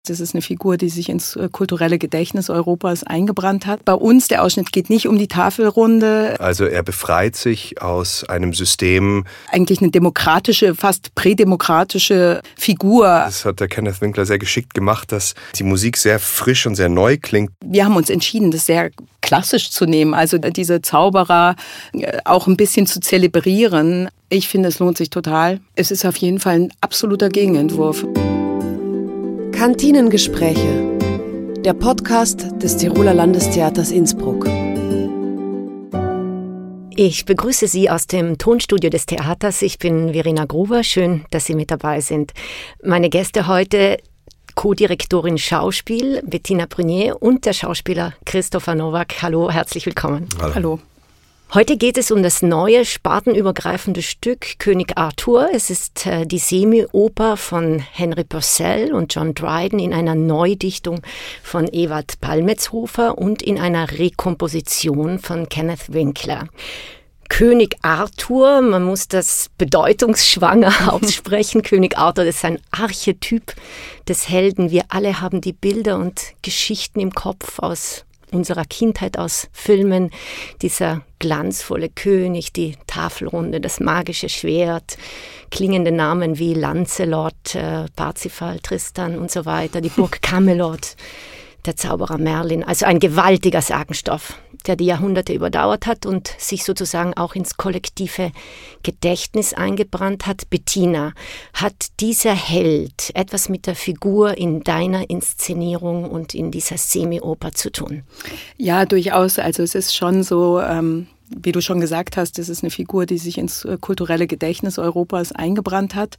Das ist eine Figur, die sich ins kulturelle Gedächtnis Europas eingebrannt hat. Bei uns, der Ausschnitt geht nicht um die Tafelrunde. Also er befreit sich aus einem System. Eigentlich eine demokratische, fast prädemokratische Figur. Das hat der Kenneth Winkler sehr geschickt gemacht, dass die Musik sehr frisch und sehr neu klingt. Wir haben uns entschieden, das sehr klassisch zu nehmen, also diese Zauberer auch ein bisschen zu zelebrieren. Ich finde, es lohnt sich total. Es ist auf jeden Fall ein absoluter Gegenentwurf. Kantinengespräche, der Podcast des Tiroler Landestheaters Innsbruck. Ich begrüße Sie aus dem Tonstudio des Theaters. Ich bin Verena Gruber. Schön, dass Sie mit dabei sind. Meine Gäste heute: Co-Direktorin Schauspiel Bettina Prunier und der Schauspieler Christopher Nowak. Hallo, herzlich willkommen. Hallo. Heute geht es um das neue, spartenübergreifende Stück König Arthur. Es ist die Semi-Oper von Henry Purcell und John Dryden in einer Neudichtung von Ewald Palmetshofer und in einer Rekomposition von Kenneth Winkler. König Arthur, man muss das bedeutungsschwanger aussprechen. König Arthur, das ist ein Archetyp des Helden. Wir alle haben die Bilder und Geschichten im Kopf aus unserer Kindheit, aus Filmen. Dieser glanzvolle König, die Tafelrunde, das magische Schwert, klingende Namen wie Lancelot, Parsifal, Tristan und so weiter, die Burg Camelot, der Zauberer Merlin. Also ein gewaltiger Sagenstoff, der die Jahrhunderte überdauert hat und sich sozusagen auch ins kollektive Gedächtnis eingebrannt hat. Bettina, hat dieser Held etwas mit der Figur in deiner Inszenierung und in dieser Semi-Oper zu tun? Ja, durchaus. Also es ist schon so, wie du schon gesagt hast, das ist eine Figur, die sich ins kulturelle Gedächtnis Europas eingebrannt hat.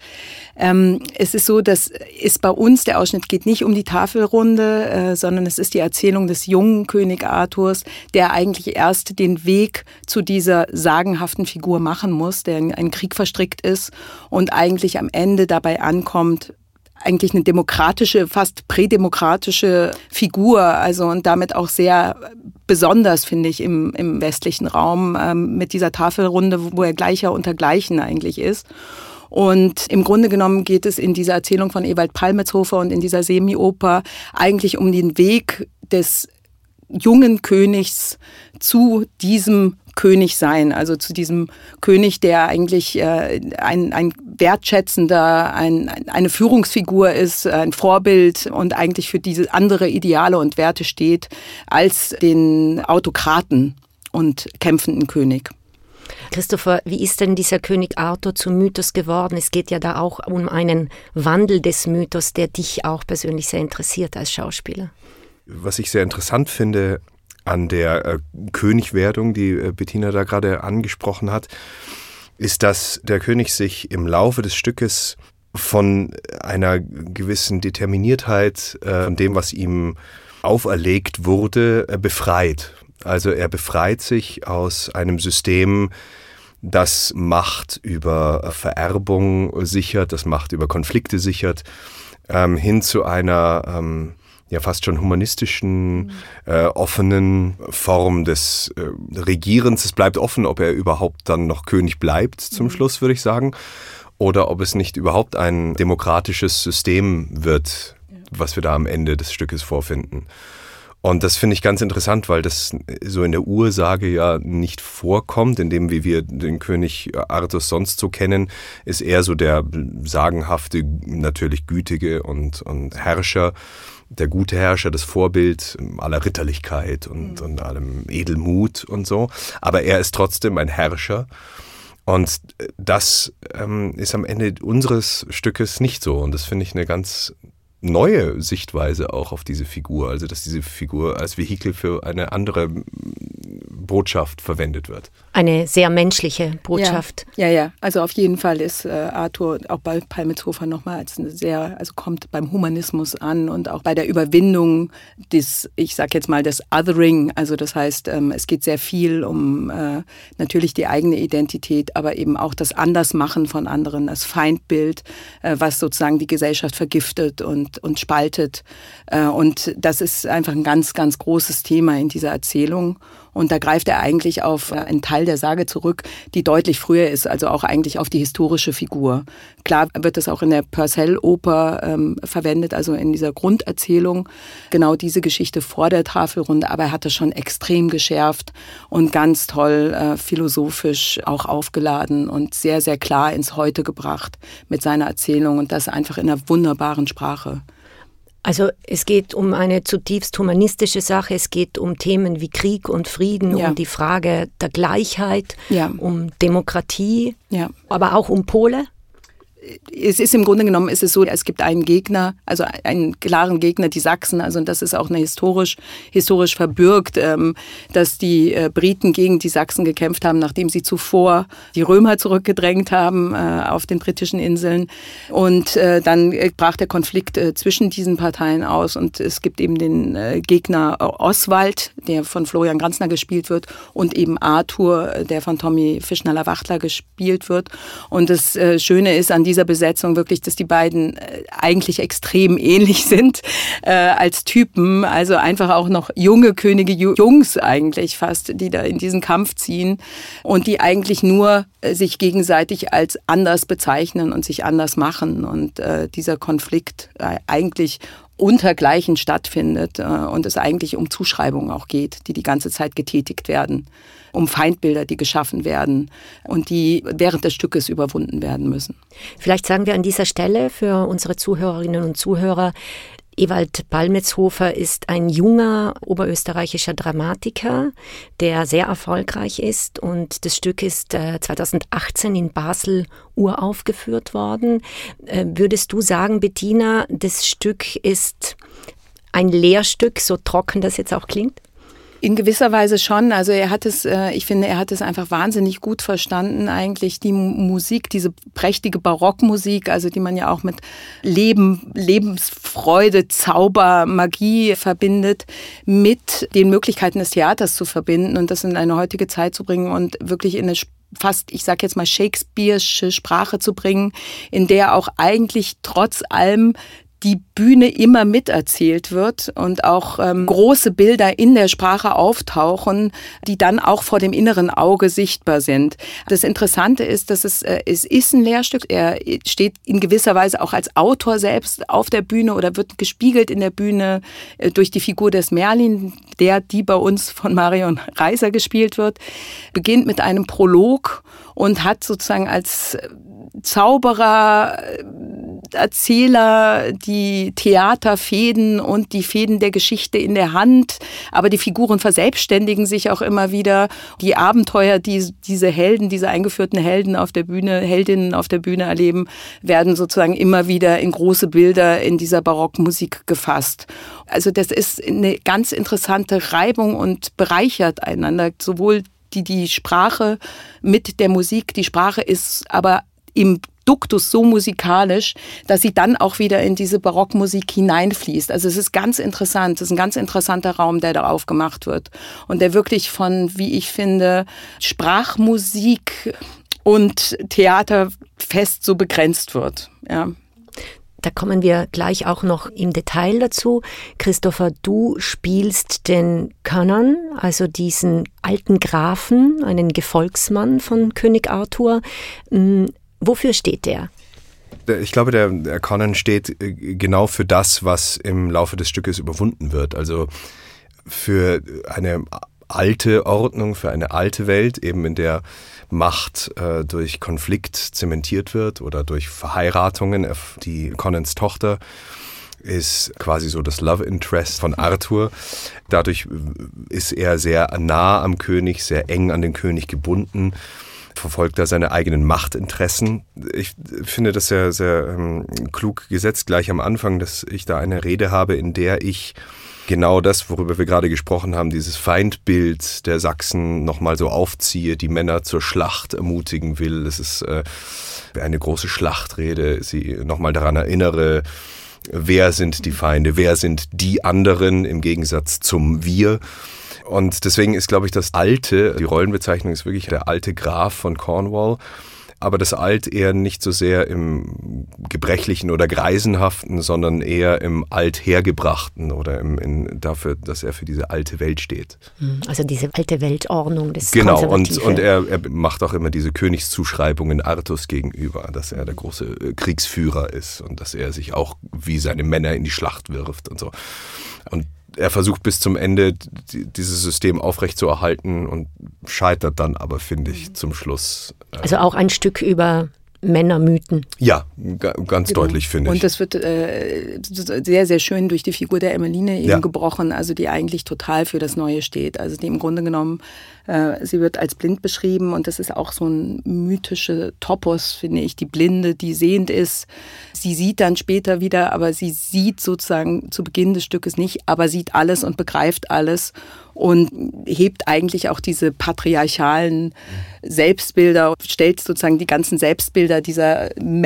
Es ist so, dass es bei uns, der Ausschnitt geht nicht um die Tafelrunde, sondern es ist die Erzählung des jungen König Arthurs, der eigentlich erst den Weg zu dieser sagenhaften Figur machen muss, der in einen Krieg verstrickt ist und eigentlich am Ende dabei ankommt, eigentlich eine demokratische, fast prädemokratische Figur, also und damit auch sehr besonders, finde ich, im westlichen Raum mit dieser Tafelrunde, wo er Gleicher unter Gleichen eigentlich ist. Und im Grunde genommen geht es in dieser Erzählung von Ewald Palmetshofer und in dieser Semi-Oper eigentlich um den Weg des jungen Königs zu diesem König sein, also zu diesem König, der eigentlich ein wertschätzender, eine Führungsfigur ist, ein Vorbild und eigentlich für diese andere Ideale und Werte steht als den Autokraten und kämpfenden König. Christopher, wie ist denn dieser König Arthur zum Mythos geworden? Es geht ja da auch um einen Wandel des Mythos, der dich auch persönlich sehr interessiert als Schauspieler. Was ich sehr interessant finde an der Königwerdung, die Bettina da gerade angesprochen hat, ist, dass der König sich im Laufe des Stückes von einer gewissen Determiniertheit, von dem, was ihm auferlegt wurde, befreit. Also er befreit sich aus einem System, das Macht über Vererbung sichert, das Macht über Konflikte sichert, hin zu einer ja fast schon humanistischen, offenen Form des Regierens. Es bleibt offen, ob er überhaupt dann noch König bleibt zum Schluss, würde ich sagen, oder ob es nicht überhaupt ein demokratisches System wird, was wir da am Ende des Stückes vorfinden. Und das finde ich ganz interessant, weil das so in der Ursage ja nicht vorkommt, in dem, wie wir den König Arthur sonst so kennen, ist er so der sagenhafte, natürlich gütige und Herrscher, der gute Herrscher, das Vorbild aller Ritterlichkeit und allem Edelmut und so. Aber er ist trotzdem ein Herrscher. Und das ist am Ende unseres Stückes nicht so. Und das finde ich eine ganz neue Sichtweise auch auf diese Figur. Also dass diese Figur als Vehikel für eine andere Botschaft verwendet wird. Eine sehr menschliche Botschaft. Ja. Also auf jeden Fall ist Arthur auch bei Palmetshofer nochmal als kommt beim Humanismus an und auch bei der Überwindung des, ich sag jetzt mal, des Othering. Also das heißt, es geht sehr viel um natürlich die eigene Identität, aber eben auch das Andersmachen von anderen, das Feindbild, was sozusagen die Gesellschaft vergiftet und spaltet. Und das ist einfach ein ganz, ganz großes Thema in dieser Erzählung. Und da greift er eigentlich auf einen Teil der Sage zurück, die deutlich früher ist, also auch eigentlich auf die historische Figur. Klar wird das auch in der Purcell-Oper verwendet, also in dieser Grunderzählung, genau diese Geschichte vor der Tafelrunde, aber er hat das schon extrem geschärft und ganz toll philosophisch auch aufgeladen und sehr, sehr klar ins Heute gebracht mit seiner Erzählung und das einfach in einer wunderbaren Sprache. Also es geht um eine zutiefst humanistische Sache, es geht um Themen wie Krieg und Frieden, um die Frage der Gleichheit, um Demokratie, aber auch um Pole. Es ist im Grunde genommen ist es so, es gibt einen Gegner, also einen klaren Gegner, die Sachsen, also das ist auch eine historisch verbürgt, dass die Briten gegen die Sachsen gekämpft haben, nachdem sie zuvor die Römer zurückgedrängt haben auf den britischen Inseln. Und dann brach der Konflikt zwischen diesen Parteien aus und es gibt eben den Gegner Oswald, der von Florian Granzner gespielt wird, und eben Arthur, der von Tommy Fischnaller-Wachtler gespielt wird. Und das Schöne ist an dieser Besetzung wirklich, dass die beiden eigentlich extrem ähnlich sind als Typen. Also einfach auch noch junge Könige, Jungs eigentlich fast, die da in diesen Kampf ziehen und die eigentlich nur sich gegenseitig als anders bezeichnen und sich anders machen. Und dieser Konflikt eigentlich untergleichen stattfindet und es eigentlich um Zuschreibungen auch geht, die ganze Zeit getätigt werden, um Feindbilder, die geschaffen werden und die während des Stückes überwunden werden müssen. Vielleicht sagen wir an dieser Stelle für unsere Zuhörerinnen und Zuhörer, Ewald Palmitzhofer ist ein junger oberösterreichischer Dramatiker, der sehr erfolgreich ist und das Stück ist 2018 in Basel uraufgeführt worden. Würdest du sagen, Bettina, das Stück ist ein Lehrstück, so trocken das jetzt auch klingt? In gewisser Weise schon. Also ich finde, er hat es einfach wahnsinnig gut verstanden, eigentlich die Musik, diese prächtige Barockmusik, also die man ja auch mit Leben, Lebensfreude, Zauber, Magie verbindet, mit den Möglichkeiten des Theaters zu verbinden und das in eine heutige Zeit zu bringen und wirklich in eine fast, ich sag jetzt mal, Shakespeare'sche Sprache zu bringen, in der auch eigentlich trotz allem die Bühne immer miterzählt wird und auch große Bilder in der Sprache auftauchen, die dann auch vor dem inneren Auge sichtbar sind. Das Interessante ist, dass es ist ein Lehrstück. Er steht in gewisser Weise auch als Autor selbst auf der Bühne oder wird gespiegelt in der Bühne durch die Figur des Merlin, die bei uns von Marion Reiser gespielt wird, beginnt mit einem Prolog und hat sozusagen als Zauberer, Erzähler die Theaterfäden und die Fäden der Geschichte in der Hand, aber die Figuren verselbstständigen sich auch immer wieder. Die Abenteuer, die diese Helden, diese eingeführten Heldinnen auf der Bühne erleben, werden sozusagen immer wieder in große Bilder in dieser Barockmusik gefasst. Also das ist eine ganz interessante Reibung und bereichert einander, sowohl die Sprache mit der Musik. Die Sprache ist aber im Duktus so musikalisch, dass sie dann auch wieder in diese Barockmusik hineinfließt. Also es ist ganz interessant, es ist ein ganz interessanter Raum, der da aufgemacht wird und der wirklich von, wie ich finde, Sprachmusik und Theater fest so begrenzt wird. Ja. Da kommen wir gleich auch noch im Detail dazu. Christopher, du spielst den Conan, also diesen alten Grafen, einen Gefolgsmann von König Arthur. Wofür steht der? Ich glaube, der Conan steht genau für das, was im Laufe des Stückes überwunden wird. Also für eine alte Ordnung, für eine alte Welt, eben in der Macht durch Konflikt zementiert wird oder durch Verheiratungen. Die Conans Tochter ist quasi so das Love Interest von Arthur. Dadurch ist er sehr nah am König, sehr eng an den König gebunden, verfolgt er seine eigenen Machtinteressen. Ich finde das sehr, sehr klug gesetzt, gleich am Anfang, dass ich da eine Rede habe, in der ich genau das, worüber wir gerade gesprochen haben, dieses Feindbild der Sachsen nochmal so aufziehe, die Männer zur Schlacht ermutigen will. Es ist eine große Schlachtrede, sie nochmal daran erinnere, wer sind die Feinde, wer sind die anderen im Gegensatz zum Wir. Und deswegen ist, glaube ich, das Alte, die Rollenbezeichnung ist wirklich der alte Graf von Cornwall, aber das Alt eher nicht so sehr im Gebrechlichen oder Greisenhaften, sondern eher im Althergebrachten oder dafür, dass er für diese alte Welt steht. Also diese alte Weltordnung des Genau, und er macht auch immer diese Königszuschreibungen Artus gegenüber, dass er der große Kriegsführer ist und dass er sich auch wie seine Männer in die Schlacht wirft und so. Und er versucht bis zum Ende dieses System aufrechtzuerhalten und scheitert dann aber, finde ich, zum Schluss. Also auch ein Stück über Männermythen. Ja, ganz deutlich, finde ich. Und das wird sehr, sehr schön durch die Figur der Emmeline eben gebrochen, also die eigentlich total für das Neue steht. Also die im Grunde genommen, sie wird als blind beschrieben und das ist auch so ein mythischer Topos, finde ich. Die Blinde, die sehend ist. Sie sieht dann später wieder, aber sie sieht sozusagen zu Beginn des Stückes nicht, aber sieht alles und begreift alles und hebt eigentlich auch diese patriarchalen Selbstbilder, stellt sozusagen die ganzen Selbstbilder dieser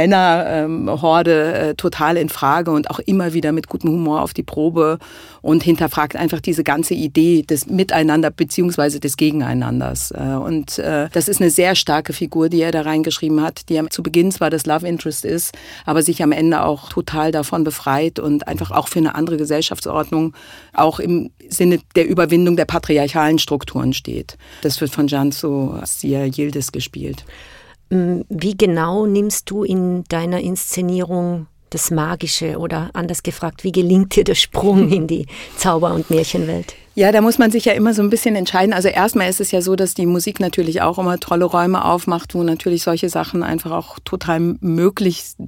Männerhorde total in Frage und auch immer wieder mit gutem Humor auf die Probe und hinterfragt einfach diese ganze Idee des Miteinander bzw. des Gegeneinanders. Und das ist eine sehr starke Figur, die er da reingeschrieben hat, die zu Beginn zwar das Love Interest ist, aber sich am Ende auch total davon befreit und einfach auch für eine andere Gesellschaftsordnung, auch im Sinne der Überwindung der patriarchalen Strukturen steht. Das wird von Cansu Yildiz gespielt. Wie genau nimmst du in deiner Inszenierung das Magische oder anders gefragt, wie gelingt dir der Sprung in die Zauber- und Märchenwelt? Ja, da muss man sich ja immer so ein bisschen entscheiden. Also erstmal ist es ja so, dass die Musik natürlich auch immer tolle Räume aufmacht, wo natürlich solche Sachen einfach auch total möglichst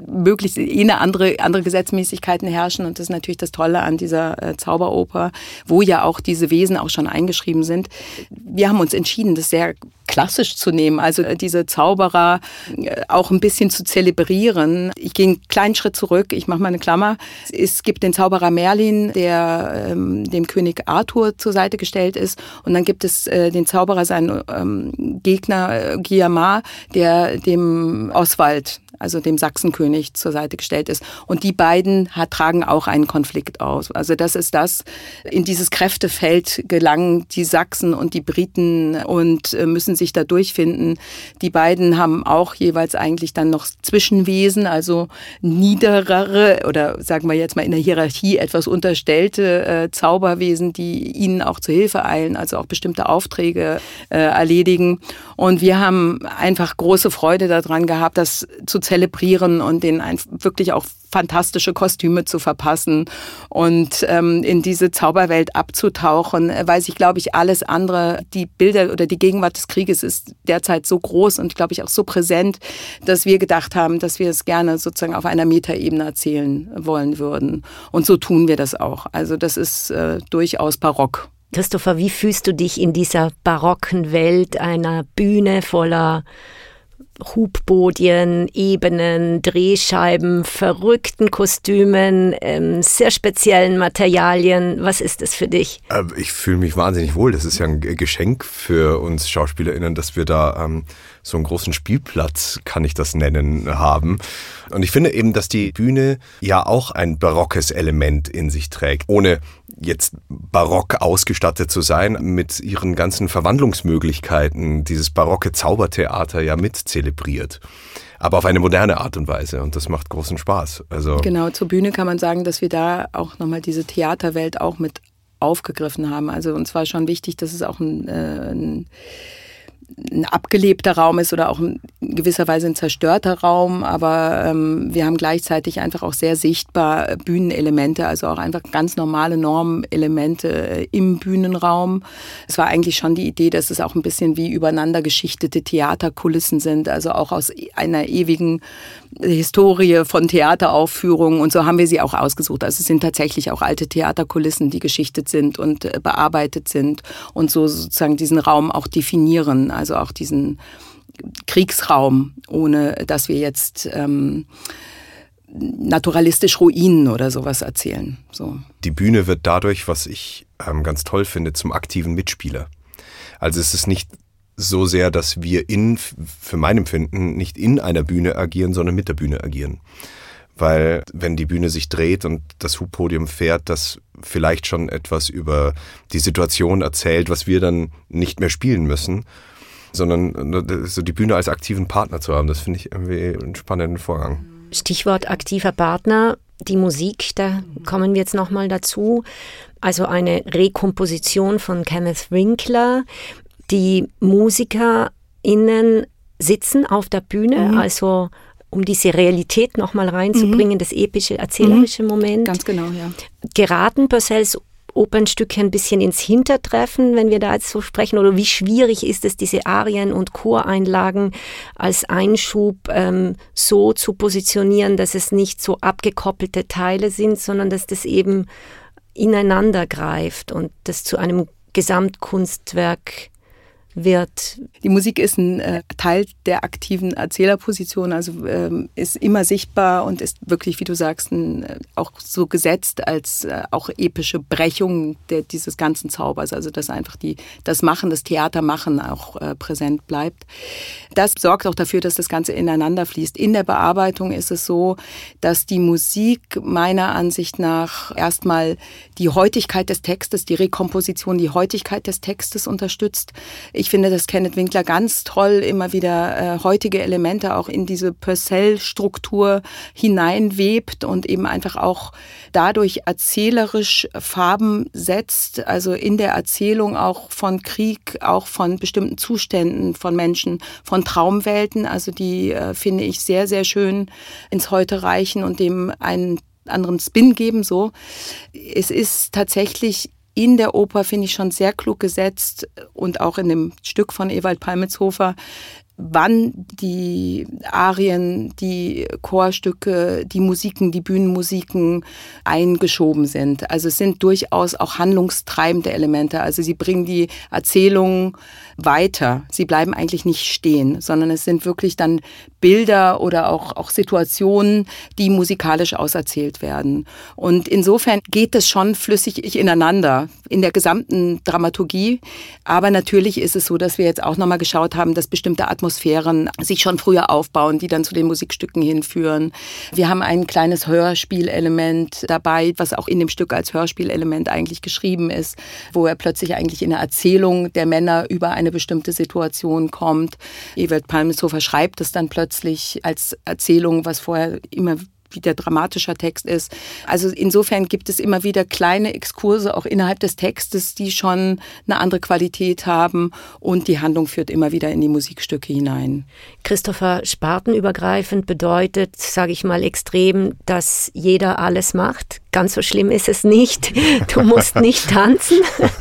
andere Gesetzmäßigkeiten herrschen. Und das ist natürlich das Tolle an dieser Zauberoper, wo ja auch diese Wesen auch schon eingeschrieben sind. Wir haben uns entschieden, das sehr klassisch zu nehmen, also diese Zauberer auch ein bisschen zu zelebrieren. Ich gehe einen kleinen Schritt zurück, ich mache mal eine Klammer. Es gibt den Zauberer Merlin, der dem König Arthur zur Seite gestellt ist. Und dann gibt es den Zauberer, seinen Gegner Guillemard, der dem Oswald, also dem Sachsenkönig, zur Seite gestellt ist. Und die beiden tragen auch einen Konflikt aus. Also das ist das, in dieses Kräftefeld gelangen die Sachsen und die Briten und müssen sich da durchfinden. Die beiden haben auch jeweils eigentlich dann noch Zwischenwesen, also niederere oder sagen wir jetzt mal in der Hierarchie etwas unterstellte Zauberwesen, die ihnen auch zur Hilfe eilen, also auch bestimmte Aufträge erledigen. Und wir haben einfach große Freude daran gehabt, das zu zelebrieren und denen wirklich auch fantastische Kostüme zu verpassen und in diese Zauberwelt abzutauchen, weil sich, glaube ich, alles andere, die Bilder oder die Gegenwart des Krieges ist derzeit so groß und, glaube ich, auch so präsent, dass wir gedacht haben, dass wir es gerne sozusagen auf einer Metaebene erzählen wollen würden. Und so tun wir das auch. Also das ist durchaus barock. Christopher, wie fühlst du dich in dieser barocken Welt einer Bühne voller Hubbodien, Ebenen, Drehscheiben, verrückten Kostümen, sehr speziellen Materialien? Was ist es für dich? Ich fühle mich wahnsinnig wohl. Das ist ja ein Geschenk für uns SchauspielerInnen, dass wir da so einen großen Spielplatz, kann ich das nennen, haben. Und ich finde eben, dass die Bühne ja auch ein barockes Element in sich trägt, ohne jetzt barock ausgestattet zu sein, mit ihren ganzen Verwandlungsmöglichkeiten dieses barocke Zaubertheater ja mit zelebriert. Aber auf eine moderne Art und Weise und das macht großen Spaß. Also genau, zur Bühne kann man sagen, dass wir da auch nochmal diese Theaterwelt auch mit aufgegriffen haben. Also uns war schon wichtig, dass es auch ein abgelebter Raum ist oder auch in gewisser Weise ein zerstörter Raum, aber wir haben gleichzeitig einfach auch sehr sichtbar Bühnenelemente, also auch einfach ganz normale Normelemente im Bühnenraum. Es war eigentlich schon die Idee, dass es auch ein bisschen wie übereinander geschichtete Theaterkulissen sind, also auch aus einer ewigen Historie von Theateraufführungen und so haben wir sie auch ausgesucht. Also es sind tatsächlich auch alte Theaterkulissen, die geschichtet sind und bearbeitet sind und so sozusagen diesen Raum auch definieren, also auch diesen Kriegsraum, ohne dass wir jetzt naturalistisch Ruinen oder sowas erzählen. So. Die Bühne wird dadurch, was ich ganz toll finde, zum aktiven Mitspieler. Also es ist nicht so sehr, dass wir für mein Empfinden, nicht in einer Bühne agieren, sondern mit der Bühne agieren. Weil wenn die Bühne sich dreht und das Hubpodium fährt, das vielleicht schon etwas über die Situation erzählt, was wir dann nicht mehr spielen müssen. sondern so die Bühne als aktiven Partner zu haben. Das finde ich irgendwie einen spannenden Vorgang. Stichwort aktiver Partner, die Musik, da kommen wir jetzt nochmal dazu. Also eine Rekomposition von Kenneth Winkler. Die MusikerInnen sitzen auf der Bühne, also um diese Realität nochmal reinzubringen, das epische, erzählerische Moment. Ganz genau, ja. Geraten Purcells Opernstücke ein bisschen ins Hintertreffen, wenn wir da jetzt so sprechen? Oder wie schwierig ist es, diese Arien und Choreinlagen als Einschub so zu positionieren, dass es nicht so abgekoppelte Teile sind, sondern dass das eben ineinander greift und das zu einem Gesamtkunstwerk wird? Die Musik ist ein Teil der aktiven Erzählerposition, also ist immer sichtbar und ist wirklich, wie du sagst, auch so gesetzt als auch epische Brechung dieses ganzen Zaubers, also dass einfach das Machen, das Theatermachen auch präsent bleibt. Das sorgt auch dafür, dass das Ganze ineinander fließt. In der Bearbeitung ist es so, dass die Musik meiner Ansicht nach erstmal die Heutigkeit des Textes, die Rekomposition, die Heutigkeit des Textes unterstützt. Ich finde, dass Kenneth Winkler ganz toll immer wieder heutige Elemente auch in diese Purcell-Struktur hineinwebt und eben einfach auch dadurch erzählerisch Farben setzt, also in der Erzählung auch von Krieg, auch von bestimmten Zuständen von Menschen, von Traumwelten, also die finde ich sehr, sehr schön ins Heute reichen und dem einen anderen Spin geben. So, es ist tatsächlich in der Oper, finde ich, schon sehr klug gesetzt und auch in dem Stück von Ewald Palmitshofer, wann die Arien, die Chorstücke, die Musiken, die Bühnenmusiken eingeschoben sind. Also es sind durchaus auch handlungstreibende Elemente. Also sie bringen die Erzählung weiter. Sie bleiben eigentlich nicht stehen, sondern es sind wirklich dann Bilder oder auch Situationen, die musikalisch auserzählt werden. Und insofern geht es schon flüssig ineinander in der gesamten Dramaturgie. Aber natürlich ist es so, dass wir jetzt auch nochmal geschaut haben, dass bestimmte Atmosphären sich schon früher aufbauen, die dann zu den Musikstücken hinführen. Wir haben ein kleines Hörspielelement dabei, was auch in dem Stück als Hörspielelement eigentlich geschrieben ist, wo er plötzlich eigentlich in der Erzählung der Männer über eine bestimmte Situation kommt. Ewald Palmitshofer schreibt es dann plötzlich als Erzählung, was vorher immer wieder dramatischer Text ist. Also insofern gibt es immer wieder kleine Exkurse auch innerhalb des Textes, die schon eine andere Qualität haben und die Handlung führt immer wieder in die Musikstücke hinein. Christopher, spartenübergreifend bedeutet, sage ich mal extrem, dass jeder alles macht. Ganz so schlimm ist es nicht. Du musst nicht tanzen.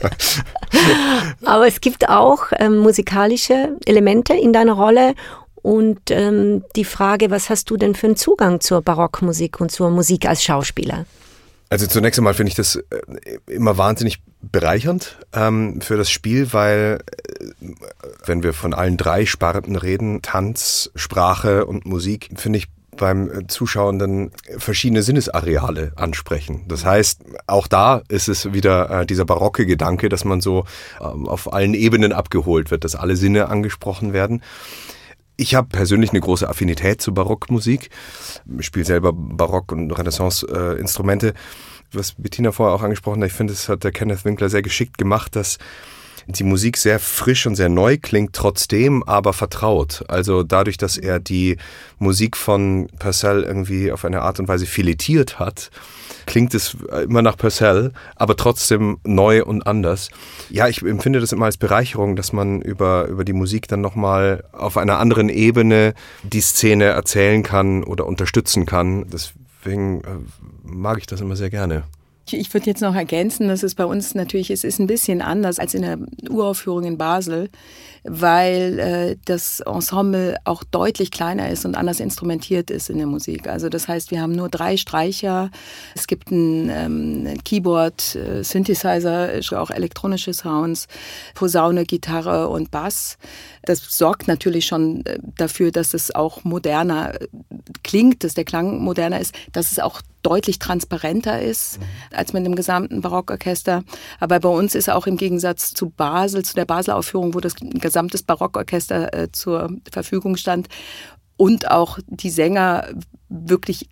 Aber es gibt auch musikalische Elemente in deiner Rolle. Und die Frage, was hast du denn für einen Zugang zur Barockmusik und zur Musik als Schauspieler? Also zunächst einmal finde ich das immer wahnsinnig bereichernd für das Spiel, weil wenn wir von allen drei Sparten reden, Tanz, Sprache und Musik, finde ich beim Zuschauenden verschiedene Sinnesareale ansprechen. Das heißt, auch da ist es wieder dieser barocke Gedanke, dass man so auf allen Ebenen abgeholt wird, dass alle Sinne angesprochen werden. Ich habe persönlich eine große Affinität zu Barockmusik. Ich spiele selber Barock- und Renaissance-Instrumente. Was Bettina vorher auch angesprochen hat, ich finde, das hat der Kenneth Winkler sehr geschickt gemacht, dass die Musik sehr frisch und sehr neu klingt, trotzdem aber vertraut. Also dadurch, dass er die Musik von Purcell irgendwie auf eine Art und Weise filetiert hat, klingt es immer nach Purcell, aber trotzdem neu und anders. Ja, ich empfinde das immer als Bereicherung, dass man über die Musik dann nochmal auf einer anderen Ebene die Szene erzählen kann oder unterstützen kann. Deswegen mag ich das immer sehr gerne. Ich würde jetzt noch ergänzen, dass es bei uns natürlich ist ein bisschen anders als in der Uraufführung in Basel, weil das Ensemble auch deutlich kleiner ist und anders instrumentiert ist in der Musik. Also das heißt, wir haben nur 3 Streicher, es gibt ein Keyboard, Synthesizer, auch elektronische Sounds, Posaune, Gitarre und Bass. Das sorgt natürlich schon dafür, dass es auch moderner klingt, dass der Klang moderner ist, dass es auch deutlich transparenter ist als mit dem gesamten Barockorchester. Aber bei uns ist auch im Gegensatz zu Basel, zu der Basel-Aufführung, wo das gesamte Barockorchester zur Verfügung stand und auch die Sänger wirklich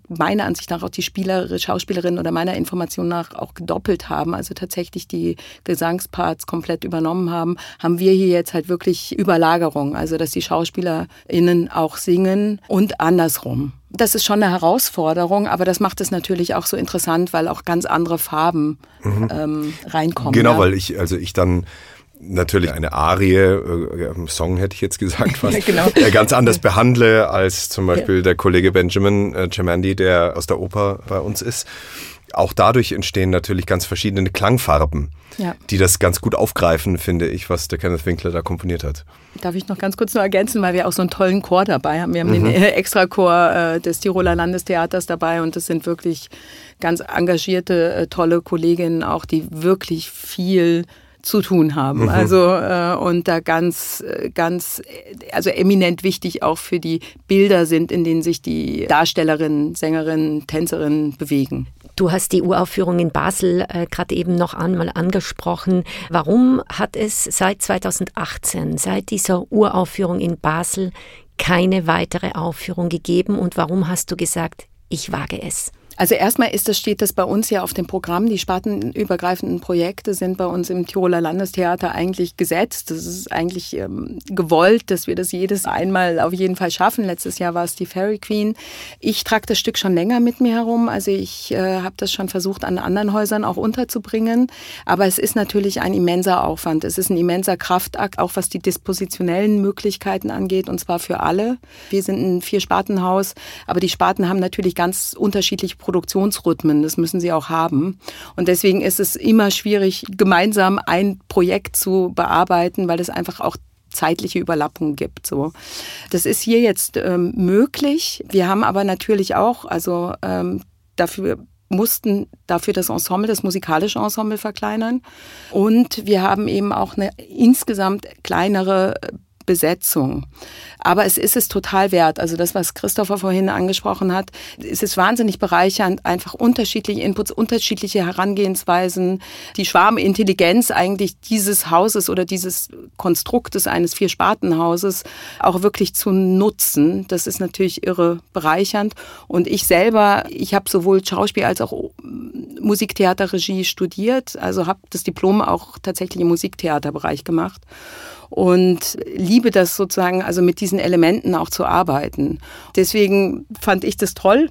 meiner Ansicht nach auch die Schauspielerinnen oder meiner Information nach auch gedoppelt haben, also tatsächlich die Gesangsparts komplett übernommen haben wir hier jetzt halt wirklich Überlagerung, also dass die SchauspielerInnen auch singen und andersrum. Das ist schon eine Herausforderung, aber das macht es natürlich auch so interessant, weil auch ganz andere Farben reinkommen. Genau, ja. Weil ich dann natürlich eine Arie, Song hätte ich jetzt gesagt, fast, genau. Ganz anders behandle als zum Beispiel der Kollege Benjamin Jamandi, der aus der Oper bei uns ist. Auch dadurch entstehen natürlich ganz verschiedene Klangfarben, die das ganz gut aufgreifen, finde ich, was der Kenneth Winkler da komponiert hat. Darf ich noch ganz kurz ergänzen, weil wir auch so einen tollen Chor dabei haben. Wir haben den Extrachor des Tiroler Landestheaters dabei und das sind wirklich ganz engagierte, tolle Kolleginnen auch, die wirklich viel zu tun haben. Also und da ganz eminent wichtig auch für die Bilder sind, in denen sich die Darstellerinnen, Sängerinnen, Tänzerinnen bewegen. Du hast die Uraufführung in Basel gerade eben noch einmal angesprochen. Warum hat es seit 2018, seit dieser Uraufführung in Basel, keine weitere Aufführung gegeben und warum hast du gesagt, ich wage es? Also erstmal steht das bei uns ja auf dem Programm. Die spartenübergreifenden Projekte sind bei uns im Tiroler Landestheater eigentlich gesetzt. Das ist eigentlich gewollt, dass wir das jedes einmal auf jeden Fall schaffen. Letztes Jahr war es die Fairy Queen. Ich trage das Stück schon länger mit mir herum. Also ich habe das schon versucht, an anderen Häusern auch unterzubringen. Aber es ist natürlich ein immenser Aufwand. Es ist ein immenser Kraftakt, auch was die dispositionellen Möglichkeiten angeht, und zwar für alle. Wir sind ein 4-Sparten-Haus, aber die Sparten haben natürlich ganz unterschiedliche Produktionsrhythmen, das müssen sie auch haben. Und deswegen ist es immer schwierig, gemeinsam ein Projekt zu bearbeiten, weil es einfach auch zeitliche Überlappungen gibt. So. Das ist hier jetzt möglich. Wir haben aber natürlich auch, dafür das Ensemble, das musikalische Ensemble verkleinern. Und wir haben eben auch eine insgesamt kleinere Besetzung. Aber es ist es total wert. Also das, was Christopher vorhin angesprochen hat, es ist wahnsinnig bereichernd, einfach unterschiedliche Inputs, unterschiedliche Herangehensweisen, die Schwarmintelligenz eigentlich dieses Hauses oder dieses Konstruktes eines 4-Sparten-Hauses auch wirklich zu nutzen. Das ist natürlich irre bereichernd. Und ich habe sowohl Schauspiel als auch Musiktheaterregie studiert, also habe das Diplom auch tatsächlich im Musiktheaterbereich gemacht. Und liebe das sozusagen, also mit diesen Elementen auch zu arbeiten. Deswegen fand ich das toll.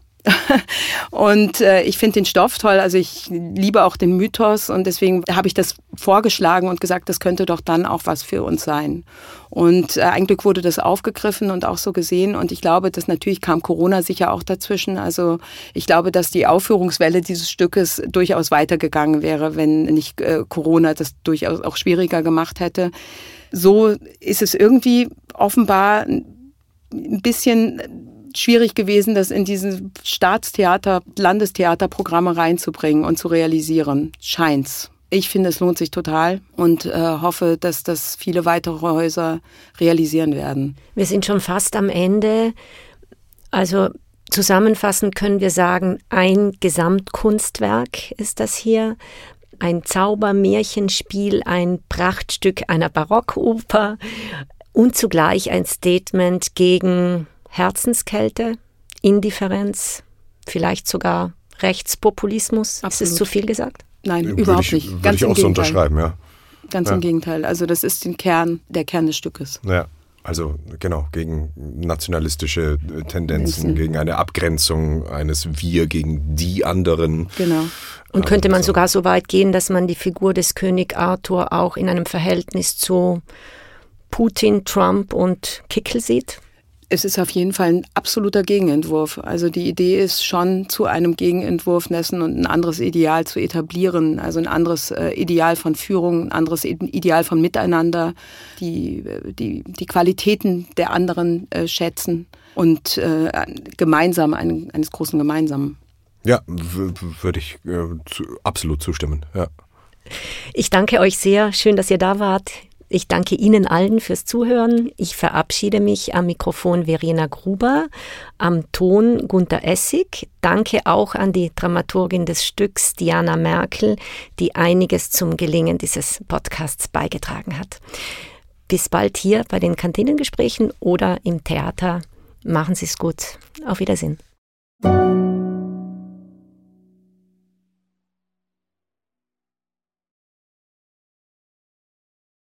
Und ich finde den Stoff toll, also ich liebe auch den Mythos und deswegen habe ich das vorgeschlagen und gesagt, das könnte doch dann auch was für uns sein. Und ein Glück wurde das aufgegriffen und auch so gesehen und ich glaube, dass natürlich kam Corona sicher auch dazwischen. Also ich glaube, dass die Aufführungswelle dieses Stückes durchaus weitergegangen wäre, wenn nicht Corona das durchaus auch schwieriger gemacht hätte. So ist es irgendwie offenbar ein bisschen schwierig gewesen, das in diese Staatstheater, Landestheaterprogramme reinzubringen und zu realisieren. Scheint's. Ich finde, es lohnt sich total und hoffe, dass das viele weitere Häuser realisieren werden. Wir sind schon fast am Ende. Also zusammenfassend können wir sagen, ein Gesamtkunstwerk ist das hier. Ein Zaubermärchenspiel, ein Prachtstück einer Barockoper und zugleich ein Statement gegen Herzenskälte, Indifferenz, vielleicht sogar Rechtspopulismus. Absolut. Ist es zu viel gesagt? Nein, überhaupt nicht. Würde ich auch so unterschreiben, ja. Ganz im Gegenteil. Also das ist der Kern des Stückes. Ja. Also genau, gegen nationalistische Tendenzen, gegen eine Abgrenzung eines Wir gegen die anderen. Genau. Und könnte man sogar so weit gehen, dass man die Figur des König Arthur auch in einem Verhältnis zu Putin, Trump und Kickl sieht? Es ist auf jeden Fall ein absoluter Gegenentwurf. Also die Idee ist schon, zu einem Gegenentwurf dessen und ein anderes Ideal zu etablieren. Also ein anderes Ideal von Führung, ein anderes Ideal von Miteinander, die Qualitäten der anderen schätzen und gemeinsam, eines großen Gemeinsamen. Ja, würde ich absolut zustimmen. Ja. Ich danke euch sehr. Schön, dass ihr da wart. Ich danke Ihnen allen fürs Zuhören. Ich verabschiede mich am Mikrofon Verena Gruber, am Ton Gunter Essig. Danke auch an die Dramaturgin des Stücks, Diana Merkel, die einiges zum Gelingen dieses Podcasts beigetragen hat. Bis bald hier bei den Kantinengesprächen oder im Theater. Machen Sie es gut. Auf Wiedersehen.